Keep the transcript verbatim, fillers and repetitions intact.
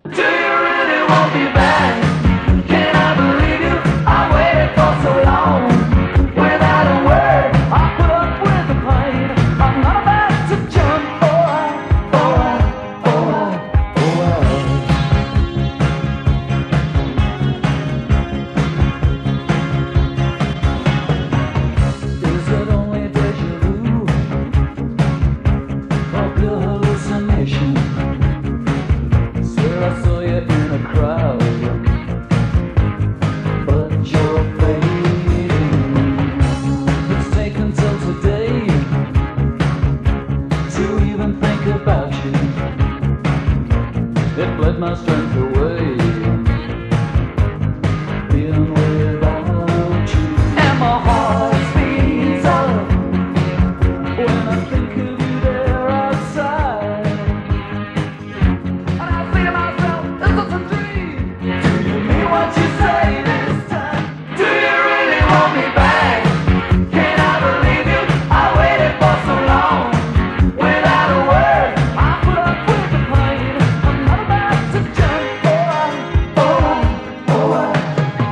Do you really want me back? Can I believe you? I waited for so long. Without a word, I put up with the pain. I'm not about to jump. Oh, I, oh, I, oh, I, oh, I. Is it only deja vu? Or pure hallucination? Swear I saw you in a crowd, but you're fading. It's taken till today to even think about you. It bled my strength away.